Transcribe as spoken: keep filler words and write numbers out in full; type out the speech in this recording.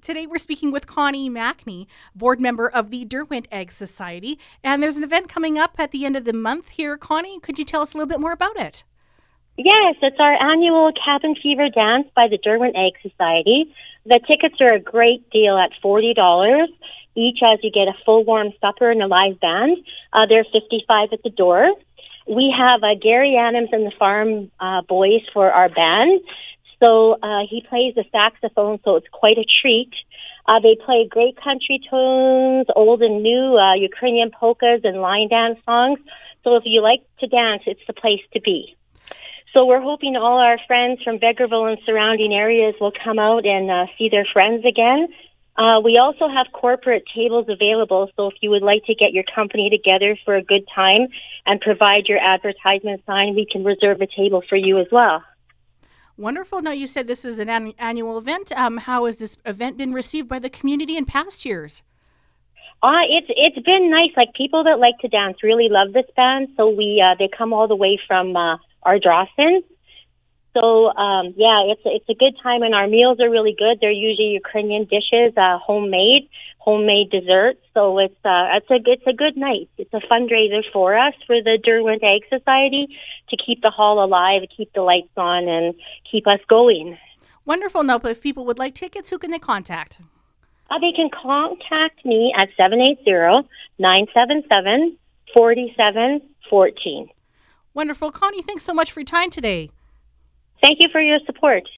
Today we're speaking with Connie Mackney, board member of the Derwent Ag Society, and there's an event coming up at the end of the month here. Connie, could you tell us a little bit more about it? Yes, it's our annual Cabin Fever Dance by the Derwent Ag Society. The tickets are a great deal at forty dollars each, as you get a full warm supper and a live band. Uh, they're fifty-five dollars at the door. We have uh, Gary Adams and the Farm uh, Boys for our band. So uh, he plays the saxophone, so it's quite a treat. Uh, they play great country tunes, old and new, uh, Ukrainian polkas and line dance songs. So if you like to dance, it's the place to be. So we're hoping all our friends from Vegreville and surrounding areas will come out and uh, see their friends again. Uh, we also have corporate tables available, so if you would like to get your company together for a good time and provide your advertisement sign, we can reserve a table for you as well. Wonderful. Now, you said this is an an- annual event. Um, how has this event been received by the community in past years? Uh, it's it's been nice. Like, people that like to dance really love this band, so we uh, they come all the way from uh, Ardrossan. So um, yeah, it's it's a good time, and our meals are really good. They're usually Ukrainian dishes, uh, homemade, homemade desserts. So it's uh, it's a it's a good night. It's a fundraiser for us for the Derwent Ag Society to keep the hall alive, keep the lights on, and keep us going. Wonderful. Now, if people would like tickets, who can they contact? Uh, they can contact me at seven eight zero, nine seven seven, four seven one four. Wonderful. Connie, thanks so much for your time today. Thank you for your support.